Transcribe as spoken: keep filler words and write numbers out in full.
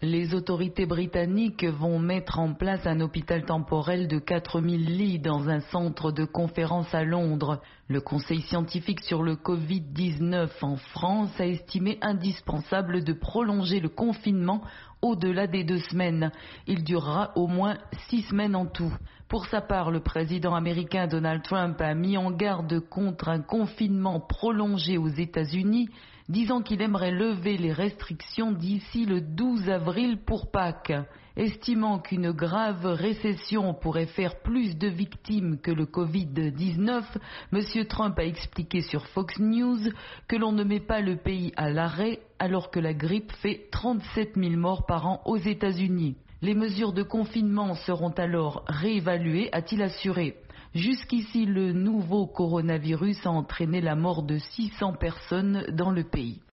Les autorités britanniques vont mettre en place un hôpital temporel de quatre mille lits dans un centre de conférence à Londres. Le Conseil scientifique sur le covid dix-neuf en France a estimé indispensable de prolonger le confinement au-delà des deux semaines. Il durera au moins six semaines en tout. Pour sa part, le président américain Donald Trump a mis en garde contre un confinement prolongé aux États-Unis, disant qu'il aimerait lever les restrictions d'ici le douze avril pour Pâques. Estimant qu'une grave récession pourrait faire plus de victimes que le covid dix-neuf, M. Trump a expliqué sur Fox News que l'on ne met pas le pays à l'arrêt alors que la grippe fait trente-sept mille morts par an aux États-Unis. Les mesures de confinement seront alors réévaluées, a-t-il assuré. Jusqu'ici, le nouveau coronavirus a entraîné la mort de six cents personnes dans le pays.